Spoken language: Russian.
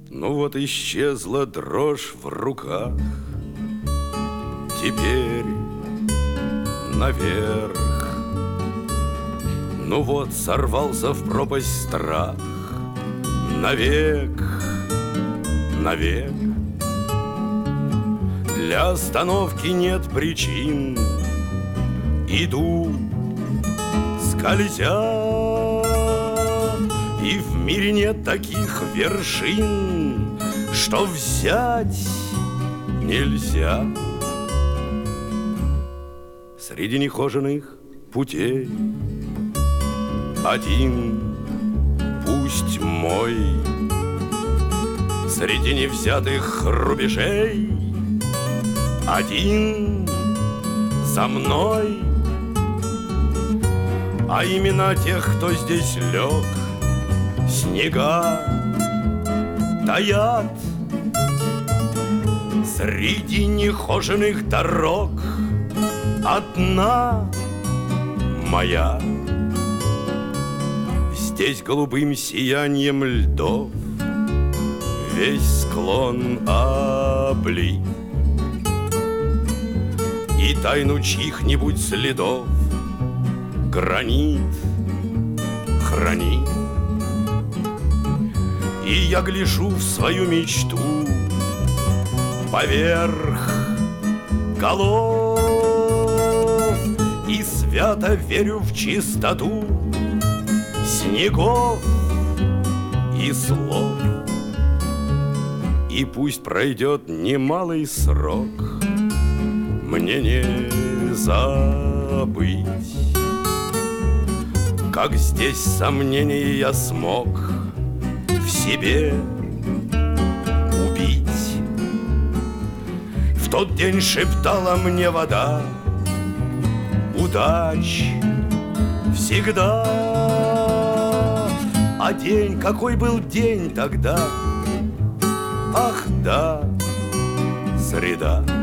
Ну вот исчезла дрожь в руках, теперь наверх. Ну вот сорвался в пропасть страх, навек, навек. Для остановки нет причин, иду, скользя. И в мире нет таких вершин, что взять нельзя. Среди нехоженных путей один, пусть мой. Среди невзятых рубежей один за мной. А имена тех, кто здесь лег, снега таят. Среди нехоженных дорог одна моя. Здесь голубым сиянием льдов весь склон облит, и тайну чьих-нибудь следов гранит хранит. И я гляжу в свою мечту поверх голов и свято верю в чистоту снегов и слов. И пусть пройдет немалый срок, мне не забыть, как здесь сомнения я смог в себе убить. В тот день шептала мне вода: удач всегда. А день, какой был день тогда? Ах да, среда.